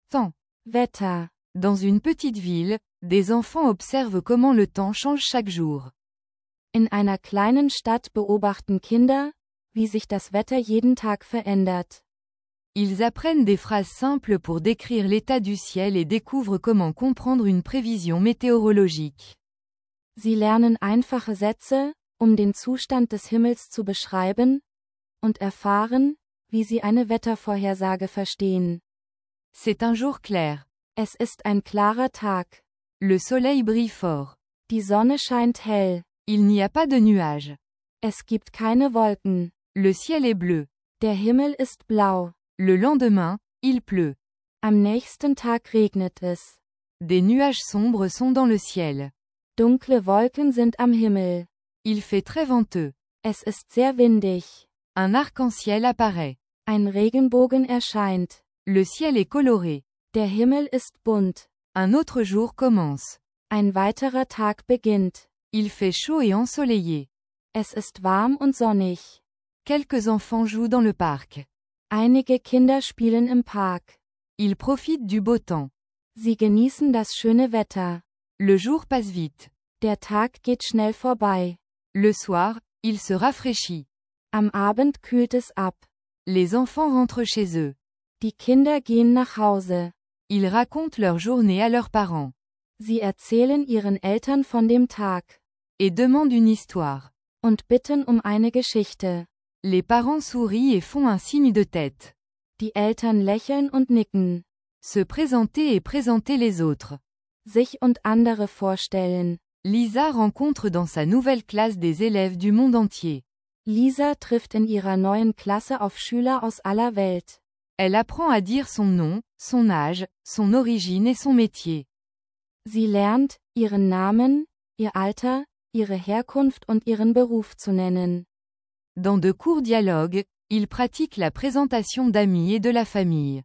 Temps. Wetter. Dans une petite ville, des enfants observent comment le temps change chaque jour. In einer kleinen Stadt beobachten Kinder, wie sich das Wetter jeden Tag verändert. Ils apprennent des phrases simples pour décrire l'état du ciel et découvrent comment comprendre une prévision météorologique. Sie lernen einfache Sätze, den Zustand des Himmels zu beschreiben, und erfahren, wie sie eine Wettervorhersage verstehen. C'est un jour clair. Es ist ein klarer Tag. Le soleil brille fort. Die Sonne scheint hell. Il n'y a pas de nuages. Es gibt keine Wolken. Le ciel est bleu. Der Himmel ist blau. Le lendemain, il pleut. Am nächsten Tag regnet es. Des nuages sombres sont dans le ciel. Dunkle Wolken sind am Himmel. Il fait très venteux. Es ist sehr windig. Un arc-en-ciel apparaît. Ein Regenbogen erscheint. Le ciel est coloré. Der Himmel ist bunt. Un autre jour commence. Ein weiterer Tag beginnt. Il fait chaud et ensoleillé. Es ist warm und sonnig. Quelques enfants jouent dans le parc. Einige Kinder spielen im Park. Ils profitent du beau temps. Sie genießen das schöne Wetter. Le jour passe vite. Der Tag geht schnell vorbei. Le soir, il se rafraîchit. Am Abend kühlt es ab. Les enfants rentrent chez eux. Die Kinder gehen nach Hause. Ils racontent leur journée à leurs parents. Sie erzählen ihren Eltern von dem Tag. Et demandent une histoire. Und bitten eine Geschichte. Les parents sourient et font un signe de tête. Die Eltern lächeln und nicken. Se présenter et présenter les autres. Sich und andere vorstellen. Lisa rencontre dans sa nouvelle classe des élèves du monde entier. Lisa trifft in ihrer neuen Klasse auf Schüler aus aller Welt. Elle apprend à dire son nom, son âge, son origine et son métier. Sie lernt, ihren Namen, ihr Alter, ihre Herkunft und ihren Beruf zu nennen. Dans de courts dialogues, ils pratiquent la présentation d'amis et de la famille.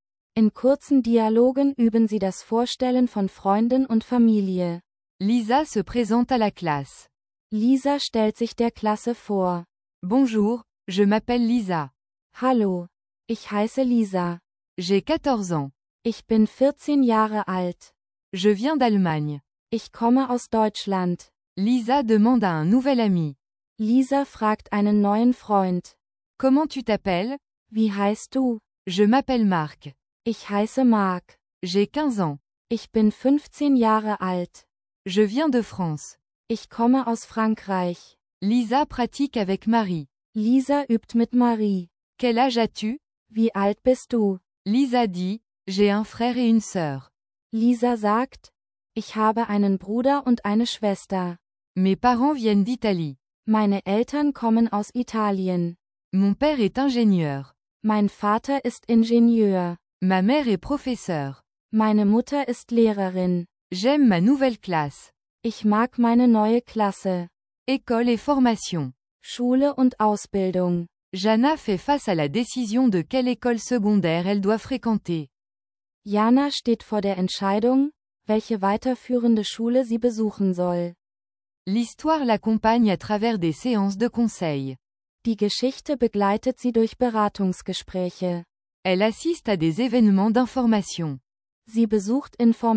In kurzen Dialogen üben sie das Vorstellen von Freunden und Familie. Lisa se présente à la classe. Lisa stellt sich der Klasse vor. Bonjour, je m'appelle Lisa. Hallo, ich heiße Lisa. J'ai 14 ans. Ich bin 14 Jahre alt. Je viens d'Allemagne. Ich komme aus Deutschland. Lisa demande à un nouvel ami. Lisa fragt einen neuen Freund. Comment tu t'appelles? Wie heißt du? Je m'appelle Marc. Ich heiße Marc. J'ai 15 ans. Ich bin 15 Jahre alt. Je viens de France. Ich komme aus Frankreich. Lisa pratique avec Marie. Lisa übt mit Marie. Quel âge as-tu? Wie alt bist du? Lisa dit, j'ai un frère et une sœur. Lisa sagt, ich habe einen Bruder und eine Schwester. Mes parents viennent d'Italie. Meine Eltern kommen aus Italien. Mon père est ingénieur. Mein Vater ist Ingenieur. Ma mère est professeure. Meine Mutter ist Lehrerin. J'aime ma nouvelle classe. Ich mag meine neue Klasse. École et formation. Schule und Ausbildung. Jana fait face à la décision de quelle école secondaire elle doit fréquenter. Jana steht vor der Entscheidung, welche weiterführende Schule sie besuchen soll. L'histoire l'accompagne à travers des séances de conseil. Die Geschichte begleitet sie durch Beratungsgespräche. Elle assiste à des événements d'information. Sie besucht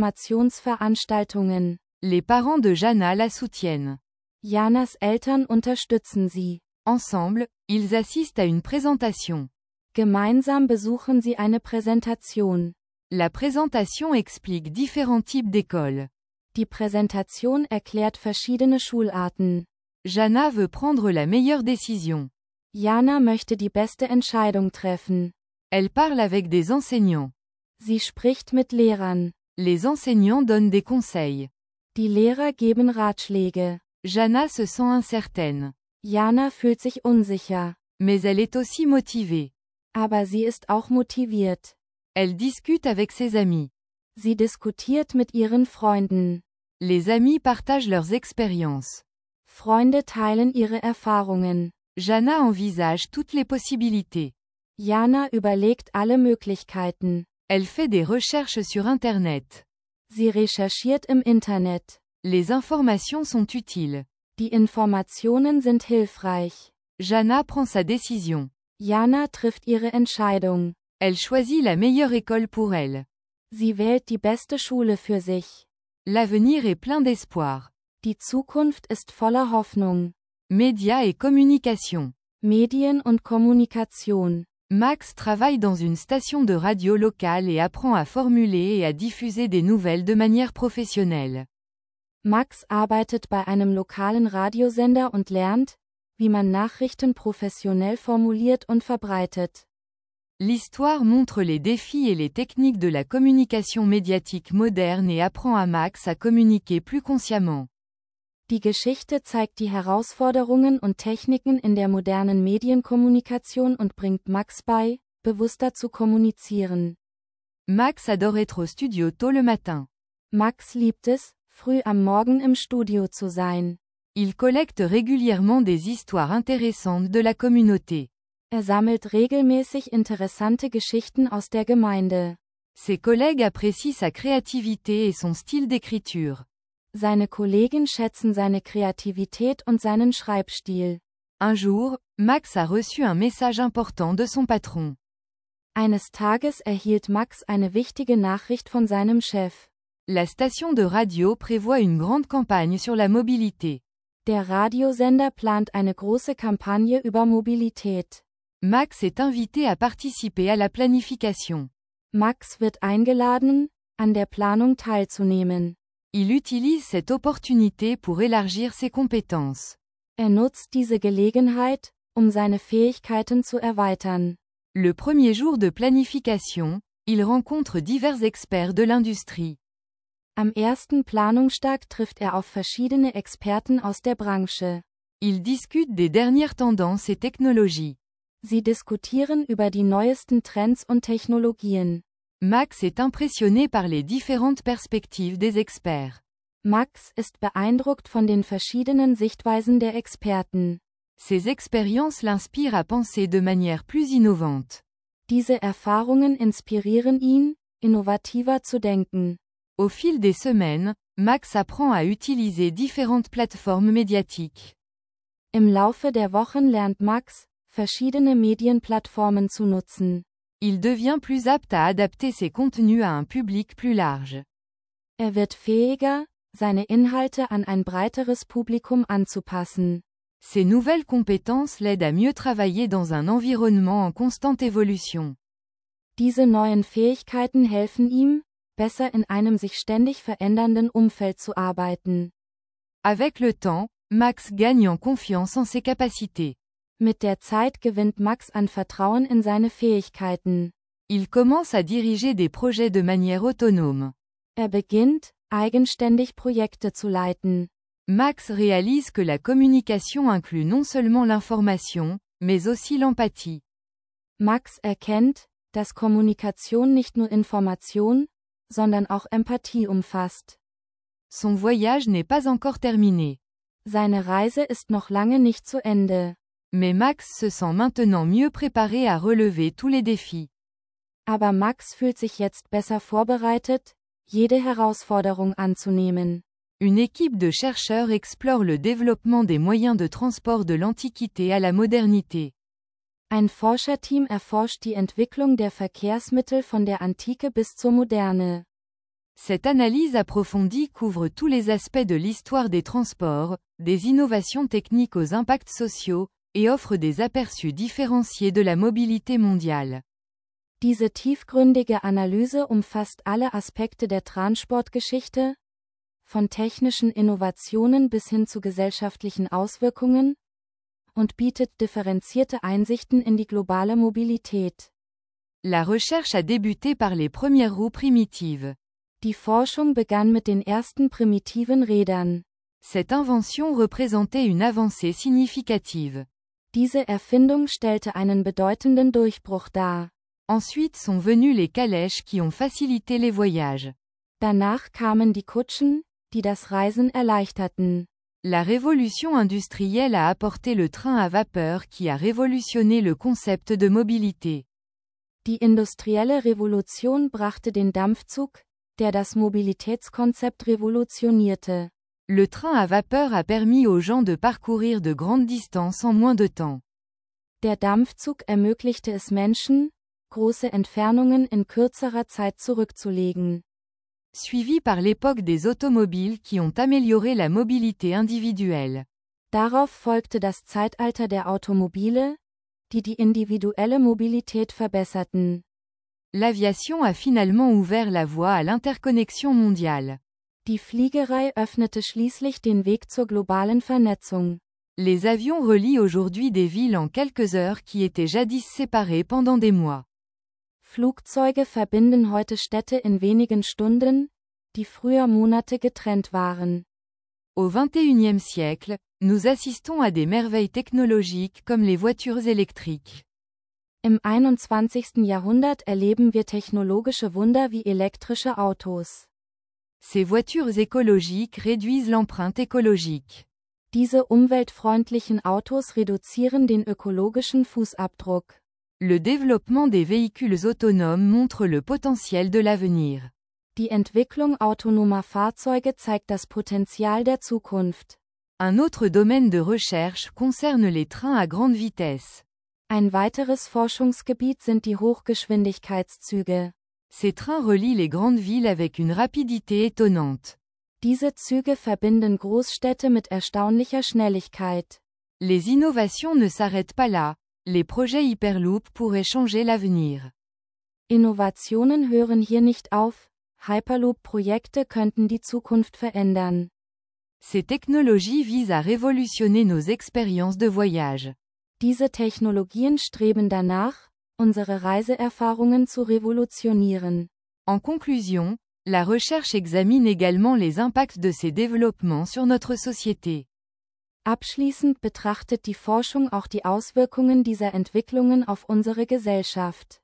Informationsveranstaltungen. Les parents de Jana la soutiennent. Janas Eltern unterstützen sie. Ensemble, ils assistent à une présentation. Gemeinsam besuchen sie eine Präsentation. La présentation explique différents types d'écoles. Die Präsentation erklärt verschiedene Schularten. Jana veut prendre la meilleure décision. Jana möchte die beste Entscheidung treffen. Elle parle avec des enseignants. Sie spricht mit Lehrern. Les enseignants donnent des conseils. Die Lehrer geben Ratschläge. Jana se sent incertaine. Jana fühlt sich unsicher. Mais elle est aussi motivée. Aber sie ist auch motiviert. Elle discute avec ses amis. Sie diskutiert mit ihren Freunden. Les amis partagent leurs expériences. Freunde teilen ihre Erfahrungen. Jana envisage toutes les possibilités. Jana überlegt alle Möglichkeiten. Elle fait des recherches sur Internet. Sie recherchiert im Internet. Les informations sont utiles. Die Informationen sind hilfreich. Jana prend sa décision. Jana trifft ihre Entscheidung. Elle choisit la meilleure école pour elle. Sie wählt die beste Schule für sich. L'avenir est plein d'espoir. Die Zukunft ist voller Hoffnung. Médias et communication. Medien und Kommunikation. Max travaille dans une station de radio locale et apprend à formuler et à diffuser des nouvelles de manière professionnelle. Max arbeitet bei einem lokalen Radiosender und lernt, wie man Nachrichten professionell formuliert und verbreitet. L'histoire montre les défis et les techniques de la communication médiatique moderne et apprend à Max à communiquer plus consciemment. Die Geschichte zeigt die Herausforderungen und Techniken in der modernen Medienkommunikation und bringt Max bei, bewusster zu kommunizieren. Max adore être au studio tôt le matin. Max liebt es, früh am Morgen im Studio zu sein. Il collecte régulièrement des histoires intéressantes de la communauté. Sammelt regelmäßig interessante Geschichten aus der Gemeinde. Ses collègues apprécient sa créativité et son style d'écriture. Seine Kollegen schätzen seine Kreativität und seinen Schreibstil. Un jour, Max a reçu un message important de son patron. Eines Tages erhielt Max eine wichtige Nachricht von seinem Chef. La station de radio prévoit une grande campagne sur la mobilité. Der Radiosender plant eine große Kampagne über Mobilität. Max est invité à participer à la planification. Max wird eingeladen, an der Planung teilzunehmen. Il utilise cette opportunité pour élargir ses compétences. Nutzt diese Gelegenheit, seine Fähigkeiten zu erweitern. Le premier jour de planification, il rencontre divers experts de l'industrie. Am ersten Planungstag trifft auf verschiedene Experten aus der Branche. Ils discutent des dernières tendances et technologies. Sie diskutieren über die neuesten Trends und Technologien. Max est impressionné par les différentes perspectives des experts. Max ist beeindruckt von den verschiedenen Sichtweisen der Experten. Ces expériences l'inspirent à penser de manière plus innovante. Diese Erfahrungen inspirieren ihn, innovativer zu denken. Au fil des semaines, Max apprend à utiliser différentes plateformes médiatiques. Im Laufe der Wochen lernt Max, verschiedene Medienplattformen zu nutzen. Il devient plus apte à adapter ses contenus à un public plus large. Wird fähiger, seine Inhalte an ein breiteres Publikum anzupassen. Ces nouvelles compétences l'aident à mieux travailler dans un environnement en constante évolution. Diese neuen Fähigkeiten helfen ihm, besser in einem sich ständig verändernden Umfeld zu arbeiten. Avec le temps, Max gagne en confiance en ses capacités. Mit der Zeit gewinnt Max an Vertrauen in seine Fähigkeiten. Il commence à diriger des projets de manière autonome. Beginnt, eigenständig Projekte zu leiten. Max réalise que la communication inclut non seulement l'information, mais aussi l'empathie. Max erkennt, dass Kommunikation nicht nur Information, sondern auch Empathie umfasst. Son voyage n'est pas encore terminé. Seine Reise ist noch lange nicht zu Ende. Mais Max se sent maintenant mieux préparé à relever tous les défis. Aber Max fühlt sich jetzt besser vorbereitet, jede Herausforderung anzunehmen. Une équipe de chercheurs explore le développement des moyens de transport de l'Antiquité à la modernité. Ein Forscherteam erforscht die Entwicklung der Verkehrsmittel von der Antike bis zur Moderne. Cette analyse approfondie couvre tous les aspects de l'histoire des transports, des innovations techniques aux impacts sociaux, et offre des aperçus différenciés de la mobilité mondiale. Diese tiefgründige Analyse umfasst alle Aspekte der Transportgeschichte, von technischen Innovationen bis hin zu gesellschaftlichen Auswirkungen, und bietet differenzierte Einsichten in die globale Mobilität. La recherche a débuté par les premières roues primitives. Die Forschung begann mit den ersten primitiven Rädern. Cette invention représentait une avancée significative. Diese Erfindung stellte einen bedeutenden Durchbruch dar. Ensuite sont venus les calèches qui ont facilité les voyages. Danach kamen die Kutschen, die das Reisen erleichterten. La révolution industrielle a apporté le train à vapeur qui a révolutionné le concept de mobilité. Die industrielle Revolution brachte den Dampfzug, der das Mobilitätskonzept revolutionierte. Le train à vapeur a permis aux gens de parcourir de grandes distances en moins de temps. Der Dampfzug ermöglichte es Menschen, große Entfernungen in kürzerer Zeit zurückzulegen. Suivi par l'époque des automobiles qui ont amélioré la mobilité individuelle. Darauf folgte das Zeitalter der Automobile, die individuelle Mobilität verbesserten. L'aviation a finalement ouvert la voie à l'interconnexion mondiale. Die Fliegerei öffnete schließlich den Weg zur globalen Vernetzung. Les avions relient aujourd'hui des villes en quelques heures qui étaient jadis séparées pendant des mois. Flugzeuge verbinden heute Städte in wenigen Stunden, die früher Monate getrennt waren. Au XXIe siècle, nous assistons à des merveilles technologiques comme les voitures électriques. Im 21. Jahrhundert erleben wir technologische Wunder wie elektrische Autos. Ces voitures écologiques réduisent l'empreinte écologique. Diese umweltfreundlichen Autos reduzieren den ökologischen Fußabdruck. Le développement des véhicules autonomes montre le potentiel de l'avenir. Die Entwicklung autonomer Fahrzeuge zeigt das Potenzial der Zukunft. Un autre domaine de recherche concerne les trains à grande vitesse. Ein weiteres Forschungsgebiet sind die Hochgeschwindigkeitszüge. Ces trains relient les grandes villes avec une rapidité étonnante. Diese Züge verbinden Großstädte mit erstaunlicher Schnelligkeit. Les innovations ne s'arrêtent pas là, les projets Hyperloop pourraient changer l'avenir. Innovationen hören hier nicht auf, Hyperloop-Projekte könnten die Zukunft verändern. Ces technologies visent à révolutionner nos expériences de voyage. Diese Technologien streben danach, unsere Reiseerfahrungen zu revolutionieren. En conclusion, la recherche examine également les impacts de ces développements sur notre société. Abschließend betrachtet die Forschung auch die Auswirkungen dieser Entwicklungen auf unsere Gesellschaft.